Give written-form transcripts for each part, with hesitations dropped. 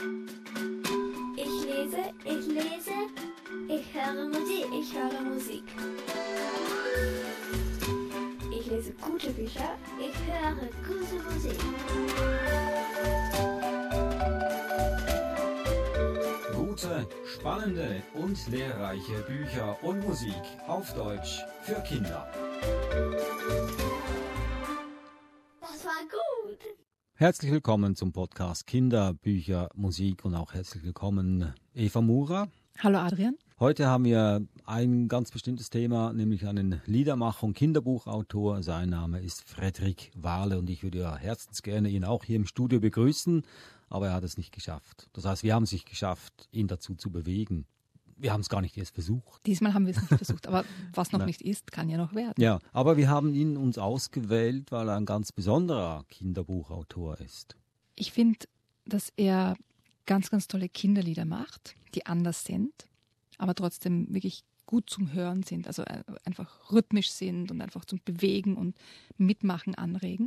Ich lese, ich höre Musik. Ich lese gute Bücher, ich höre gute Musik. Gute, spannende und lehrreiche Bücher und Musik auf Deutsch für Kinder. Das war gut. Herzlich willkommen zum Podcast Kinder, Bücher, Musik und auch herzlich willkommen Eva Mura. Hallo Adrian. Heute haben wir ein ganz bestimmtes Thema, nämlich einen Liedermacher und Kinderbuchautor. Sein Name ist Fredrik Wahle und ich würde ja herzens gerne ihn auch hier im Studio begrüßen, aber er hat es nicht geschafft. Das heißt, wir haben es nicht geschafft, ihn dazu zu bewegen. Wir haben es gar nicht erst versucht. Diesmal haben wir es nicht versucht, aber was noch nicht ist, kann ja noch werden. Ja, aber wir haben ihn uns ausgewählt, weil er ein ganz besonderer Kinderbuchautor ist. Ich finde, dass er ganz, ganz tolle Kinderlieder macht, die anders sind, aber trotzdem wirklich gut zum Hören sind, also einfach rhythmisch sind und einfach zum Bewegen und Mitmachen anregen.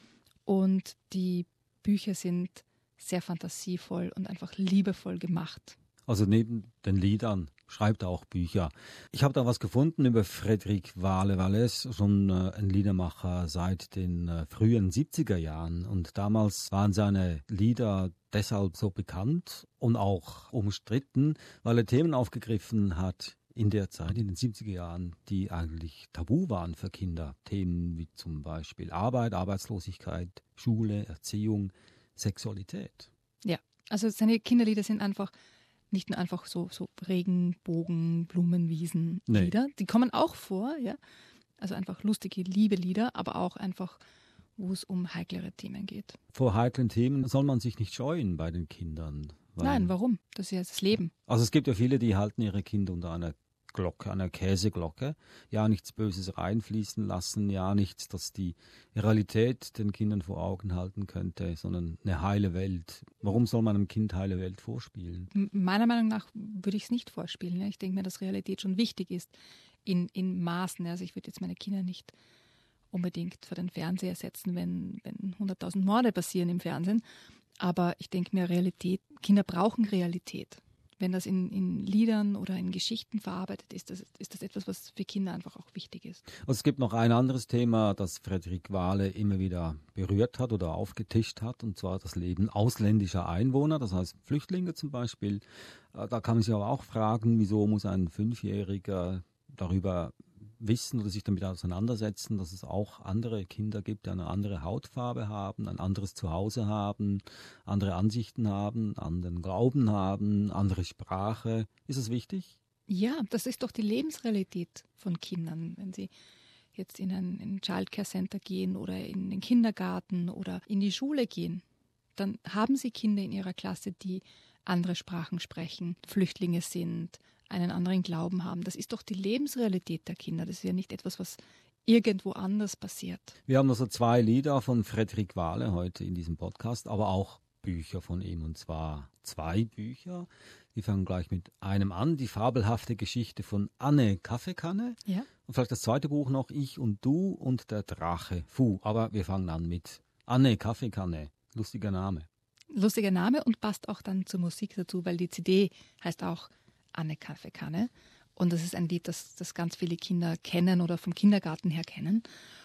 Und die Bücher sind sehr fantasievoll und einfach liebevoll gemacht. Also neben den Liedern schreibt er auch Bücher. Ich habe da was gefunden über Fredrik Wahle, weil er ist schon ein Liedermacher seit den frühen 70er Jahren. Und damals waren seine Lieder deshalb so bekannt und auch umstritten, weil er Themen aufgegriffen hat in der Zeit, in den 70er Jahren, die eigentlich tabu waren für Kinder. Themen wie zum Beispiel Arbeit, Arbeitslosigkeit, Schule, Erziehung, Sexualität. Ja, also seine Kinderlieder sind einfach nicht nur einfach so Regenbogen, Blumenwiesen Lieder. Die kommen auch vor, ja. Also einfach lustige Liebelieder, aber auch einfach, wo es um heiklere Themen geht. Vor heiklen Themen soll man sich nicht scheuen bei den Kindern. Nein, warum? Das ist ja das Leben. Also es gibt ja viele, die halten ihre Kinder unter einer Glocke, einer Käseglocke. Ja, nichts Böses reinfließen lassen, ja, nichts, das die Realität den Kindern vor Augen halten könnte, sondern eine heile Welt. Warum soll man einem Kind heile Welt vorspielen? Meiner Meinung nach würde ich es nicht vorspielen. Ja. Ich denke mir, dass Realität schon wichtig ist in Maßen. Also ich würde jetzt meine Kinder nicht unbedingt vor den Fernseher setzen, wenn 100.000 Morde passieren im Fernsehen. Aber ich denke mir, Kinder brauchen Realität. Wenn das in Liedern oder in Geschichten verarbeitet ist, ist das etwas, was für Kinder einfach auch wichtig ist. Also es gibt noch ein anderes Thema, das Fredrik Wahle immer wieder berührt hat oder aufgetischt hat, und zwar das Leben ausländischer Einwohner, das heißt Flüchtlinge zum Beispiel. Da kann man sich aber auch fragen, wieso muss ein Fünfjähriger darüber wissen oder sich damit auseinandersetzen, dass es auch andere Kinder gibt, die eine andere Hautfarbe haben, ein anderes Zuhause haben, andere Ansichten haben, anderen Glauben haben, andere Sprache. Ist es wichtig? Ja, das ist doch die Lebensrealität von Kindern. Wenn sie jetzt in ein Childcare Center gehen oder in den Kindergarten oder in die Schule gehen, dann haben sie Kinder in ihrer Klasse, die andere Sprachen sprechen, Flüchtlinge sind, einen anderen Glauben haben. Das ist doch die Lebensrealität der Kinder. Das ist ja nicht etwas, was irgendwo anders passiert. Wir haben also 2 Lieder von Fredrik Wahle heute in diesem Podcast, aber auch Bücher von ihm, und zwar 2 Bücher. Wir fangen gleich mit einem an, die fabelhafte Geschichte von Anne Kaffeekanne. Ja. Und vielleicht das zweite Buch noch, Ich und Du und der Drache Fu. Aber wir fangen an mit Anne Kaffeekanne. Lustiger Name. Lustiger Name und passt auch dann zur Musik dazu, weil die CD heißt auch Anne Kaffeekanne. Und das ist ein Lied, das ganz viele Kinder kennen oder vom Kindergarten her kennen.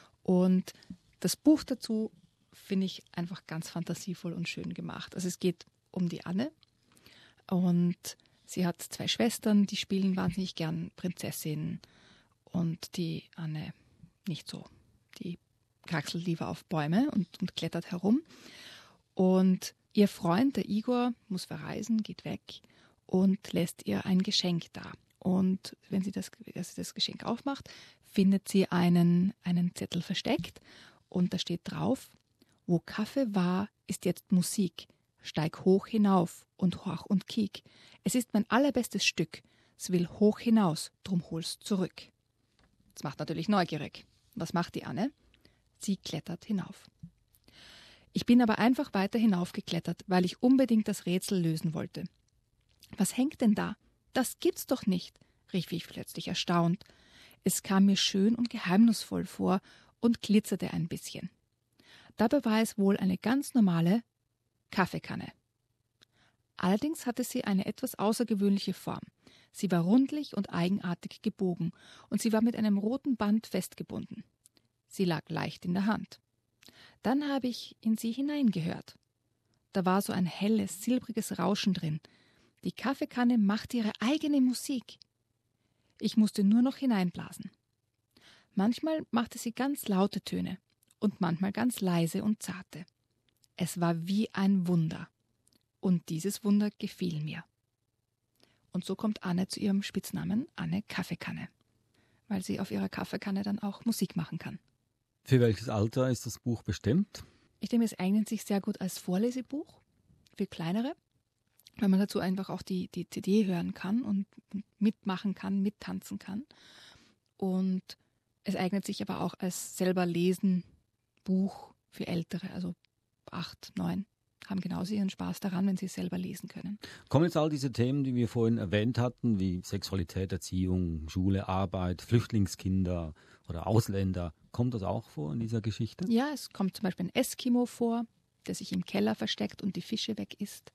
Und das Buch dazu finde ich einfach ganz fantasievoll und schön gemacht. Also es geht um die Anne und sie hat 2 Schwestern, die spielen wahnsinnig gern Prinzessin und die Anne nicht so. Die kraxelt lieber auf Bäume und klettert herum. Und ihr Freund, der Igor, muss verreisen, geht weg und lässt ihr ein Geschenk da. Und wenn sie das Geschenk aufmacht, findet sie einen Zettel versteckt und da steht drauf: Wo Kaffee war, ist jetzt Musik. Steig hoch hinauf und horch und kiek. Es ist mein allerbestes Stück. Es will hoch hinaus, drum hol's zurück. Das macht natürlich neugierig. Was macht die Anne? Sie klettert hinauf. Ich bin aber einfach weiter hinaufgeklettert, weil ich unbedingt das Rätsel lösen wollte. Was hängt denn da? Das gibt's doch nicht, rief ich plötzlich erstaunt. Es kam mir schön und geheimnisvoll vor und glitzerte ein bisschen. Dabei war es wohl eine ganz normale Kaffeekanne. Allerdings hatte sie eine etwas außergewöhnliche Form. Sie war rundlich und eigenartig gebogen und sie war mit einem roten Band festgebunden. Sie lag leicht in der Hand. Dann habe ich in sie hineingehört. Da war so ein helles, silbriges Rauschen drin. Die Kaffeekanne machte ihre eigene Musik. Ich musste nur noch hineinblasen. Manchmal machte sie ganz laute Töne und manchmal ganz leise und zarte. Es war wie ein Wunder. Und dieses Wunder gefiel mir. Und so kommt Anne zu ihrem Spitznamen Anne Kaffeekanne, weil sie auf ihrer Kaffeekanne dann auch Musik machen kann. Für welches Alter ist das Buch bestimmt? Ich denke, es eignet sich sehr gut als Vorlesebuch für Kleinere, weil man dazu einfach auch die CD hören kann und mitmachen kann, mittanzen kann. Und es eignet sich aber auch als selber lesen Buch für Ältere, also 8, 9, haben genauso ihren Spaß daran, wenn sie es selber lesen können. Kommen jetzt all diese Themen, die wir vorhin erwähnt hatten, wie Sexualität, Erziehung, Schule, Arbeit, Flüchtlingskinder oder Ausländer, kommt das auch vor in dieser Geschichte? Ja, es kommt zum Beispiel ein Eskimo vor, der sich im Keller versteckt und die Fische weg isst.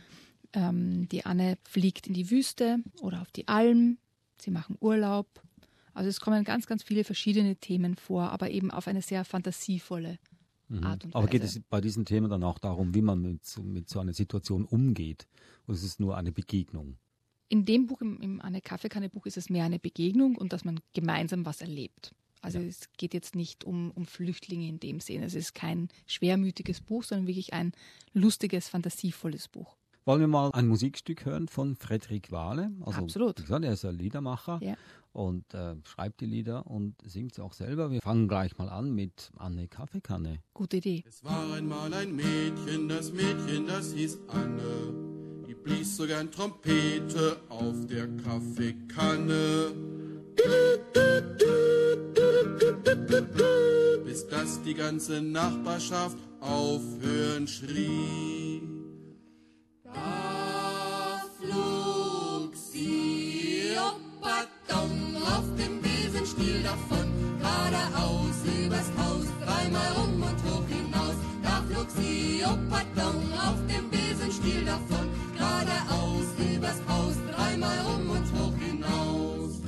Die Anne fliegt in die Wüste oder auf die Alm. Sie machen Urlaub. Also es kommen ganz, ganz viele verschiedene Themen vor, aber eben auf eine sehr fantasievolle Art und Weise. Aber geht es bei diesen Themen dann auch darum, wie man mit so einer Situation umgeht? Oder ist es nur eine Begegnung? In dem Buch, im Anne Kaffeekanne-Buch, ist es mehr eine Begegnung und dass man gemeinsam was erlebt. Also es geht jetzt nicht um Flüchtlinge in dem Sinne. Es ist kein schwermütiges Buch, sondern wirklich ein lustiges, fantasievolles Buch. Wollen wir mal ein Musikstück hören von Fredrik Wahle? Also, absolut. Wie gesagt, er ist ein Liedermacher und schreibt die Lieder und singt sie auch selber. Wir fangen gleich mal an mit Anne Kaffeekanne. Gute Idee. Es war einmal ein Mädchen, das hieß Anne. Die blies so gern Trompete auf der Kaffeekanne. Bis dass die ganze Nachbarschaft aufhören schrie. Da flog sie oppadong auf dem Besenstiel davon, geradeaus übers Haus, dreimal rum und hoch hinaus. Da flog sie oppadong auf dem Besenstiel davon, geradeaus übers Haus, dreimal rum und hoch hinaus.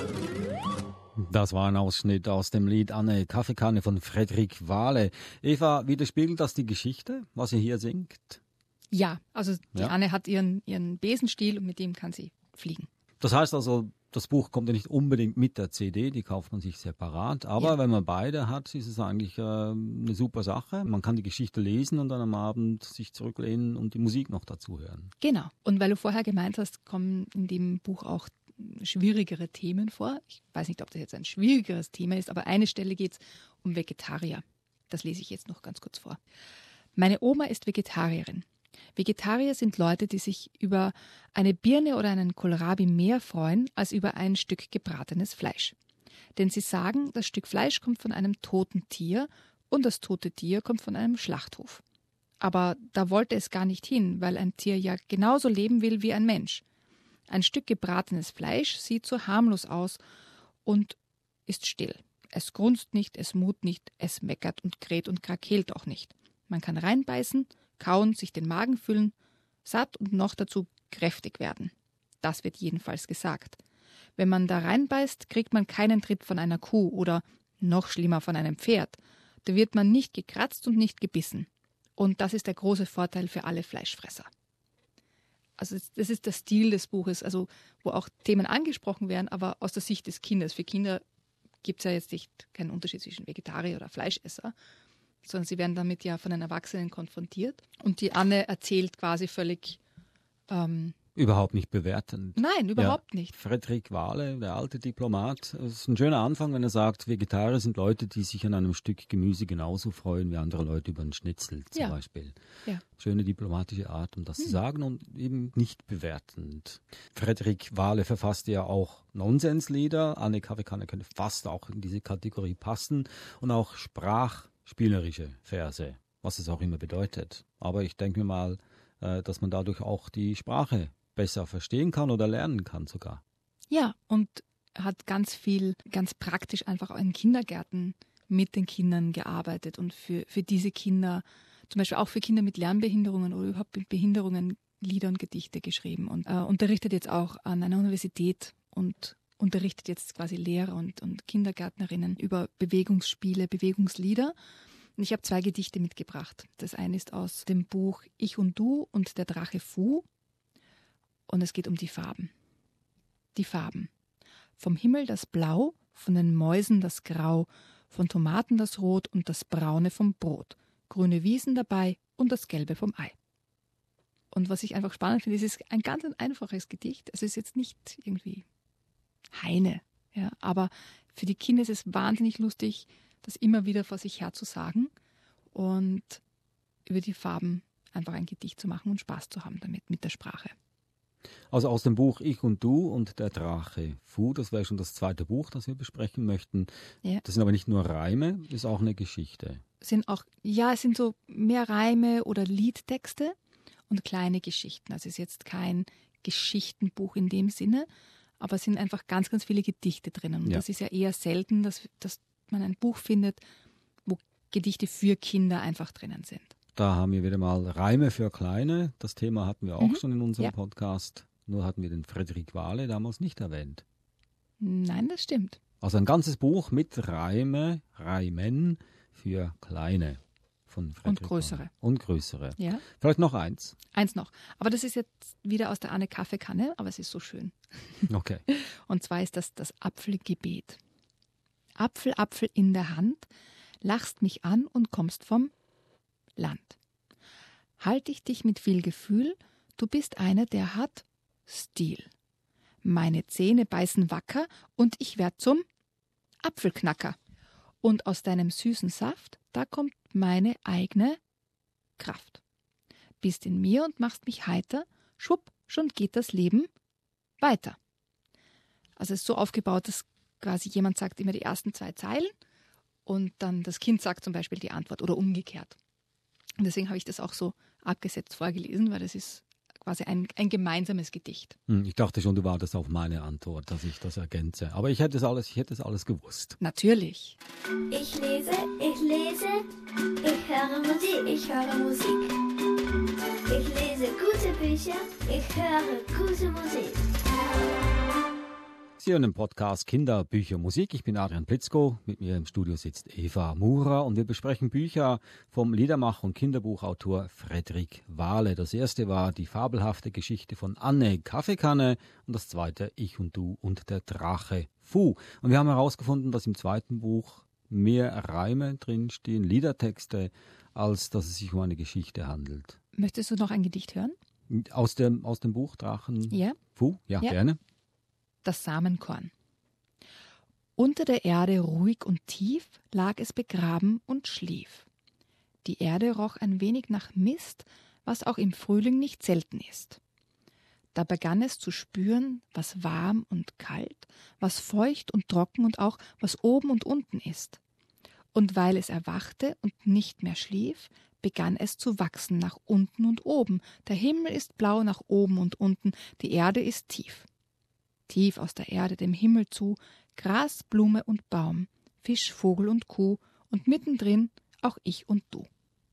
Das war ein Ausschnitt aus dem Lied Anne Kaffeekanne von Fredrik Wahle. Eva, widerspiegelt das die Geschichte, was ihr hier singt? Ja, also die Anne hat ihren Besenstiel und mit dem kann sie fliegen. Das heißt also, das Buch kommt ja nicht unbedingt mit der CD, die kauft man sich separat. Aber wenn man beide hat, ist es eigentlich eine super Sache. Man kann die Geschichte lesen und dann am Abend sich zurücklehnen und die Musik noch dazu hören. Genau. Und weil du vorher gemeint hast, kommen in dem Buch auch schwierigere Themen vor. Ich weiß nicht, ob das jetzt ein schwierigeres Thema ist, aber eine Stelle geht es um Vegetarier. Das lese ich jetzt noch ganz kurz vor. Meine Oma ist Vegetarierin. Vegetarier sind Leute, die sich über eine Birne oder einen Kohlrabi mehr freuen als über ein Stück gebratenes Fleisch. Denn sie sagen, das Stück Fleisch kommt von einem toten Tier und das tote Tier kommt von einem Schlachthof. Aber da wollte es gar nicht hin, weil ein Tier ja genauso leben will wie ein Mensch. Ein Stück gebratenes Fleisch sieht so harmlos aus und ist still. Es grunzt nicht, es mut nicht, es meckert und kräht und krakeelt auch nicht. Man kann reinbeißen, kauen, sich den Magen füllen, satt und noch dazu kräftig werden. Das wird jedenfalls gesagt. Wenn man da reinbeißt, kriegt man keinen Tritt von einer Kuh oder, noch schlimmer, von einem Pferd. Da wird man nicht gekratzt und nicht gebissen. Und das ist der große Vorteil für alle Fleischfresser. Also das ist der Stil des Buches, also wo auch Themen angesprochen werden, aber aus der Sicht des Kindes. Für Kinder gibt es ja jetzt nicht keinen Unterschied zwischen Vegetarier oder Fleischesser, sondern sie werden damit ja von den Erwachsenen konfrontiert. Und die Anne erzählt quasi völlig... Überhaupt nicht bewertend. Nein, überhaupt nicht. Fredrik Wahle, der alte Diplomat, das ist ein schöner Anfang, wenn er sagt, Vegetarier sind Leute, die sich an einem Stück Gemüse genauso freuen wie andere Leute über einen Schnitzel zum Beispiel. Ja. Schöne diplomatische Art, um das zu sagen und eben nicht bewertend. Fredrik Wahle verfasste ja auch Nonsenslieder. Anne Kaffeekanne könnte fast auch in diese Kategorie passen und auch sprachspielerische Verse, was es auch immer bedeutet. Aber ich denke mir mal, dass man dadurch auch die Sprache besser verstehen kann oder lernen kann sogar. Ja, und hat ganz viel, ganz praktisch einfach auch in Kindergärten mit den Kindern gearbeitet und für diese Kinder, zum Beispiel auch für Kinder mit Lernbehinderungen oder überhaupt mit Behinderungen, Lieder und Gedichte geschrieben und unterrichtet jetzt auch an einer Universität und unterrichtet jetzt quasi Lehrer und Kindergärtnerinnen über Bewegungsspiele, Bewegungslieder. Und ich habe 2 Gedichte mitgebracht. Das eine ist aus dem Buch Ich und Du und der Drache Fu. Und es geht um die Farben. Die Farben. Vom Himmel das Blau, von den Mäusen das Grau, von Tomaten das Rot und das Braune vom Brot. Grüne Wiesen dabei und das Gelbe vom Ei. Und was ich einfach spannend finde, ist, es ist ein ganz einfaches Gedicht. Es ist jetzt nicht irgendwie Heine, ja, aber für die Kinder ist es wahnsinnig lustig, das immer wieder vor sich her zu sagen und über die Farben einfach ein Gedicht zu machen und Spaß zu haben damit, mit der Sprache. Also aus dem Buch Ich und Du und der Drache Fu, das wäre schon das 2. Buch, das wir besprechen möchten. Ja. Das sind aber nicht nur Reime, ist auch eine Geschichte. Es sind so mehr Reime oder Liedtexte und kleine Geschichten. Also es ist jetzt kein Geschichtenbuch in dem Sinne, aber es sind einfach ganz, ganz viele Gedichte drinnen. Und das ist ja eher selten, dass man ein Buch findet, wo Gedichte für Kinder einfach drinnen sind. Da haben wir wieder mal Reime für Kleine. Das Thema hatten wir auch schon in unserem Podcast. Nur hatten wir den Frederik Wahle damals nicht erwähnt. Nein, das stimmt. Also ein ganzes Buch mit Reimen für Kleine von Frederik Und größere. Wahle. Und größere. Ja. Vielleicht noch eins. Eins noch. Aber das ist jetzt wieder aus der Anne Kaffeekanne, aber es ist so schön. Okay. Und zwar ist das Apfelgebet. Apfel, Apfel in der Hand, lachst mich an und kommst vom Land. Halt ich dich mit viel Gefühl, du bist einer, der hat Stil. Meine Zähne beißen wacker und ich werd zum Apfelknacker. Und aus deinem süßen Saft, da kommt meine eigene Kraft. Bist in mir und machst mich heiter, schwupp, schon geht das Leben weiter. Also es ist so aufgebaut, dass quasi jemand sagt immer die ersten 2 Zeilen und dann das Kind sagt zum Beispiel die Antwort oder umgekehrt. Und deswegen habe ich das auch so abgesetzt vorgelesen, weil das ist quasi ein gemeinsames Gedicht. Ich dachte schon, du wartest auf meine Antwort, dass ich das ergänze. Aber ich hätte es alles gewusst. Natürlich. Ich lese, ich höre Musik, ich höre Musik. Ich lese gute Bücher, ich höre gute Musik. Sie hören den Podcast Kinder, Bücher, Musik. Ich bin Adrian Plitzko. Mit mir im Studio sitzt Eva Murer und wir besprechen Bücher vom Liedermacher und Kinderbuchautor Frederik Wahle. Das erste war die fabelhafte Geschichte von Anne Kaffeekanne und das zweite Ich und Du und der Drache Fu. Und wir haben herausgefunden, dass im 2. Buch mehr Reime drinstehen, Liedertexte, als dass es sich um eine Geschichte handelt. Möchtest du noch ein Gedicht hören? Aus dem Buch Drachen Fu? Ja, gerne. Das Samenkorn. Unter der Erde ruhig und tief lag es begraben und schlief. Die Erde roch ein wenig nach Mist, was auch im Frühling nicht selten ist. Da begann es zu spüren, was warm und kalt, was feucht und trocken und auch was oben und unten ist. Und weil es erwachte und nicht mehr schlief, begann es zu wachsen nach unten und oben. Der Himmel ist blau nach oben und unten, die Erde ist tief. Tief aus der Erde dem Himmel zu, Gras, Blume und Baum, Fisch, Vogel und Kuh und mittendrin auch ich und du.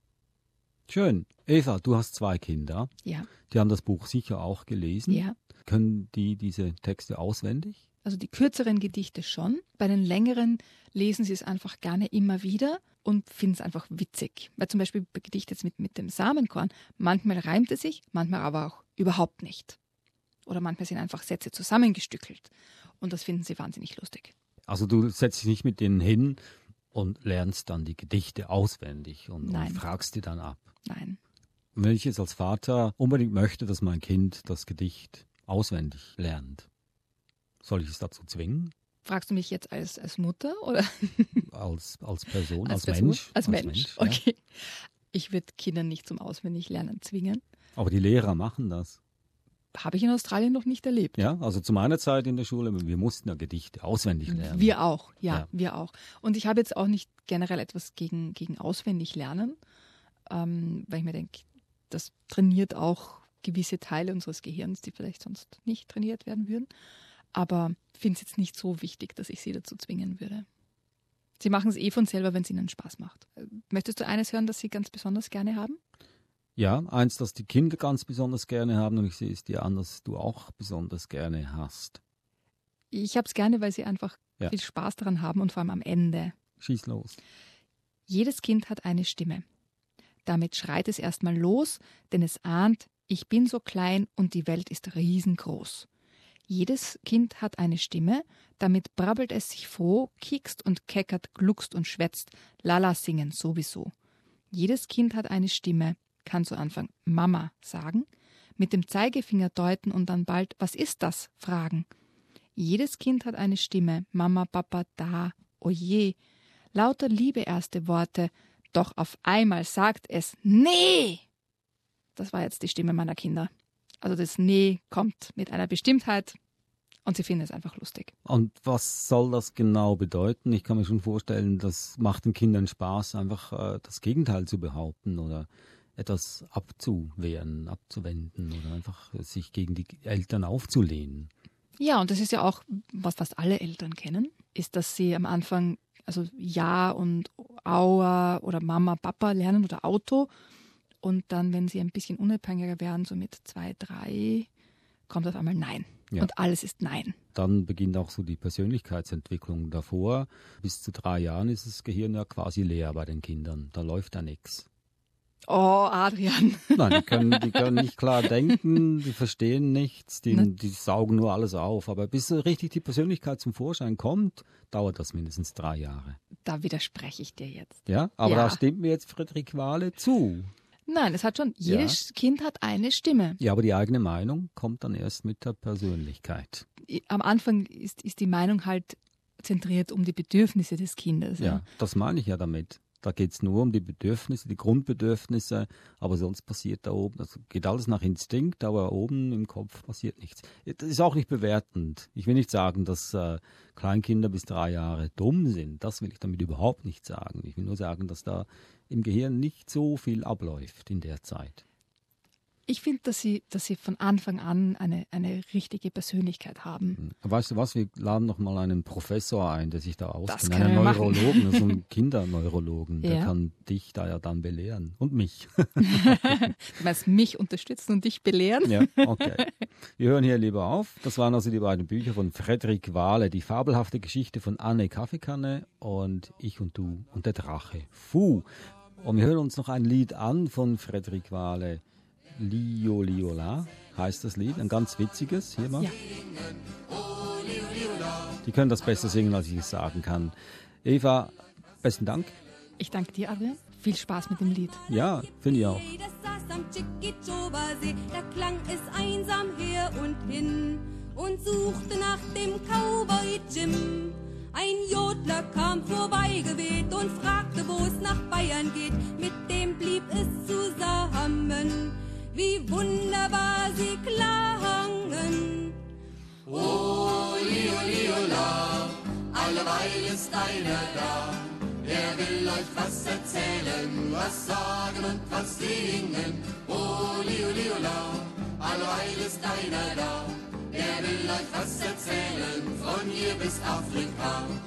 Schön. Eva, du hast 2 Kinder. Ja. Die haben das Buch sicher auch gelesen. Ja. Können die diese Texte auswendig? Also die kürzeren Gedichte schon. Bei den längeren lesen sie es einfach gerne immer wieder und finden es einfach witzig. Weil zum Beispiel bei Gedicht jetzt mit dem Samenkorn, manchmal reimt es sich, manchmal aber auch überhaupt nicht. Oder manchmal sind einfach Sätze zusammengestückelt. Und das finden sie wahnsinnig lustig. Also du setzt dich nicht mit denen hin und lernst dann die Gedichte auswendig und fragst die dann ab. Nein. Und wenn ich jetzt als Vater unbedingt möchte, dass mein Kind das Gedicht auswendig lernt, soll ich es dazu zwingen? Fragst du mich jetzt als Mutter oder? Als Person, als Person? Mensch? Als Mensch, ja. okay. Ich würde Kinder nicht zum Auswendiglernen zwingen. Aber die Lehrer machen das. Habe ich in Australien noch nicht erlebt. Ja, also zu meiner Zeit in der Schule, wir mussten ja Gedichte auswendig lernen. Wir auch, ja, wir auch. Und ich habe jetzt auch nicht generell etwas gegen Auswendiglernen, weil ich mir denke, das trainiert auch gewisse Teile unseres Gehirns, die vielleicht sonst nicht trainiert werden würden. Aber ich finde es jetzt nicht so wichtig, dass ich sie dazu zwingen würde. Sie machen es von selber, wenn es ihnen Spaß macht. Möchtest du eines hören, das Sie ganz besonders gerne haben? Ja, eins, das die Kinder ganz besonders gerne haben und ich sehe es dir an, dass du auch besonders gerne hast. Ich habe es gerne, weil sie einfach viel Spaß daran haben und vor allem am Ende. Schieß los. Jedes Kind hat eine Stimme. Damit schreit es erstmal los, denn es ahnt, ich bin so klein und die Welt ist riesengroß. Jedes Kind hat eine Stimme, damit brabbelt es sich froh, kiekst und keckert, gluckst und schwätzt, lala singen sowieso. Jedes Kind hat eine Stimme, kann zu Anfang Mama sagen, mit dem Zeigefinger deuten und dann bald, was ist das, fragen. Jedes Kind hat eine Stimme, Mama, Papa, da, oje, lauter liebe erste Worte, doch auf einmal sagt es Nee. Das war jetzt die Stimme meiner Kinder. Also das Nee kommt mit einer Bestimmtheit und sie finden es einfach lustig. Und was soll das genau bedeuten? Ich kann mir schon vorstellen, das macht den Kindern Spaß, einfach das Gegenteil zu behaupten oder etwas abzuwehren, abzuwenden oder einfach sich gegen die Eltern aufzulehnen. Ja, und das ist ja auch, was fast alle Eltern kennen, ist, dass sie am Anfang also Ja und Aua oder Mama, Papa lernen oder Auto. Und dann, wenn sie ein bisschen unabhängiger werden, so mit 2, 3, kommt auf einmal Nein. Ja. Und alles ist Nein. Dann beginnt auch so die Persönlichkeitsentwicklung. Davor, bis zu 3 Jahren, ist das Gehirn ja quasi leer bei den Kindern. Da läuft ja nichts. Oh, Adrian. Nein, die können nicht klar denken, die verstehen nichts, die saugen nur alles auf. Aber bis so richtig die Persönlichkeit zum Vorschein kommt, dauert das mindestens 3 Jahre. Da widerspreche ich dir jetzt. Ja, aber da stimmt mir jetzt Fredrik Wahle zu. Nein, es hat schon, jedes Kind hat eine Stimme. Ja, aber die eigene Meinung kommt dann erst mit der Persönlichkeit. Am Anfang ist die Meinung halt zentriert um die Bedürfnisse des Kindes. Ja, das meine ich ja damit. Da geht es nur um die Bedürfnisse, die Grundbedürfnisse, aber sonst passiert da oben, das geht alles nach Instinkt, aber oben im Kopf passiert nichts. Das ist auch nicht bewertend. Ich will nicht sagen, dass Kleinkinder bis 3 Jahre dumm sind. Das will ich damit überhaupt nicht sagen. Ich will nur sagen, dass da im Gehirn nicht so viel abläuft in der Zeit. Ich finde, dass sie von Anfang an eine richtige Persönlichkeit haben. Weißt du was, wir laden noch mal einen Professor ein, der sich da auskennt. Einen Neurologen, so einen Kinderneurologen. Der kann dich da ja dann belehren. Und mich. Du meinst mich unterstützen und dich belehren? Ja, okay. Wir hören hier lieber auf. Das waren also die beiden Bücher von Fredrik Wahle. Die fabelhafte Geschichte von Anne Kaffeekanne und Ich und Du und der Drache. Fu. Und wir hören uns noch ein Lied an von Fredrik Wahle. Lio Liola heißt das Lied, ein ganz witziges, hier mal. Ja. Die können das besser singen, als ich es sagen kann. Eva, besten Dank. Ich danke dir, Adrian. Viel Spaß mit dem Lied. Ja, finde ich auch. Das saß am Chickitchoba-See, da klang es einsam her und hin und suchte nach dem Cowboy Jim. Ein Jodler kam vorbeigeweht und fragte, wo es nach Bayern geht. Mit dem blieb es zusammen. Wie wunderbar sie klangen. Oh, Lio, Liola, alleweil ist einer da. Er will euch was erzählen, was sagen und was singen. Oh, Lio, Liola, alleweil ist einer da. Er will euch was erzählen, von hier bis Afrika.